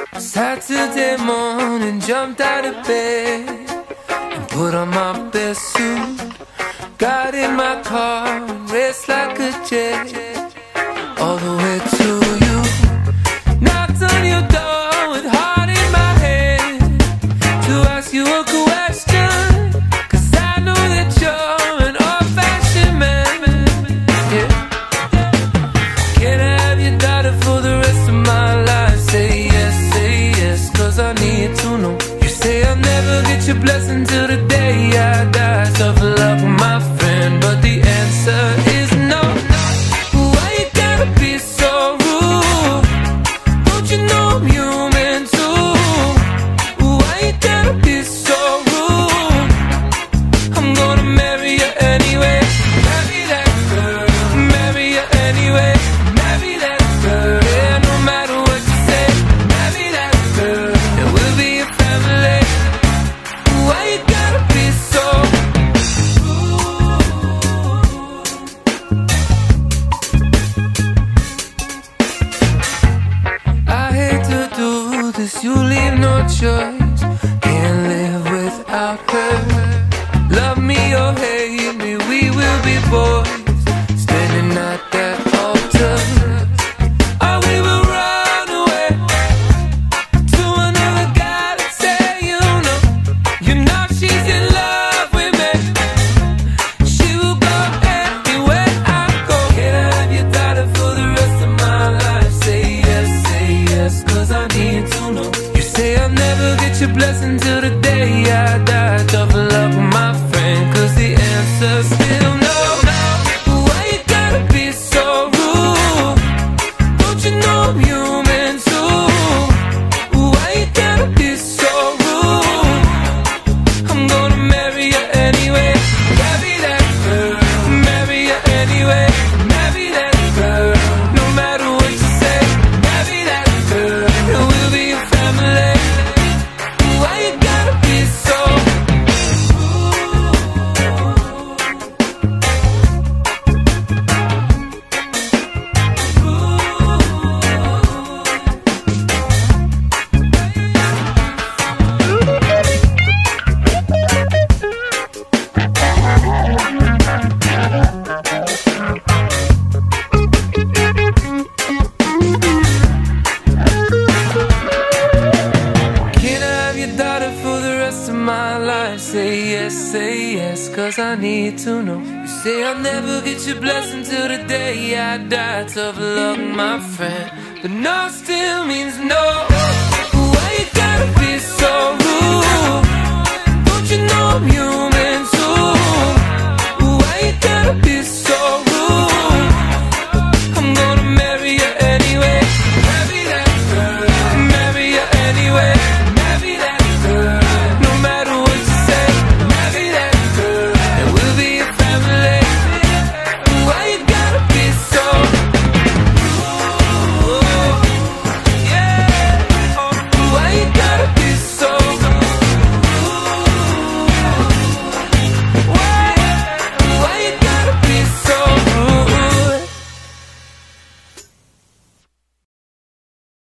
Saturday morning, jumped out of bed and put on my best suit. Got in my car and raced like a jet all the way to you. Knocked on your door with heart in my head to ask you a question, 'cause I know that you're an old-fashioned man. Yeah. Can I have your daughter for the rest of my life? Say yes, 'cause I need to know. You say I'll never get your blessing till the day I die. Tough luck, my friend, but the answer is no. Why you gotta be so rude? Don't you know I'm human too? Why you gotta be so rude? I'm gonna marry you anyway. Marry that girl, marry you anyway. Marry that girl, yeah, no matter what you say. Marry that girl, and we'll be a family. Why you gotta be so rude? I hate to do this, you leave no choice. Can't live without her. Love me or hate me, we will be boys, standing at that altar. Or we will run away to another guy that say you know she's in love with me. She will go anywhere I go. Can I have your daughter for the rest of my life? Say yes, 'cause I need to know. You say I'll never get your blessing till the day I die. Tough luck, my friend, 'cause the answer's still no. Why you gotta be so rude? Don't you know I'm human too? Why you gotta be so rude? I'm gonna marry you anyway. Marry that girl, marry you anyway. Marry that girl, no matter what you say. Marry that girl, and we'll be a family. Why you gotta be so Can I have your daughter for the rest of my life? Say yes, 'cause I need to know. You say I'll never get your blessing till the day I die. Tough luck, my friend, but no still means no. Why you gotta be so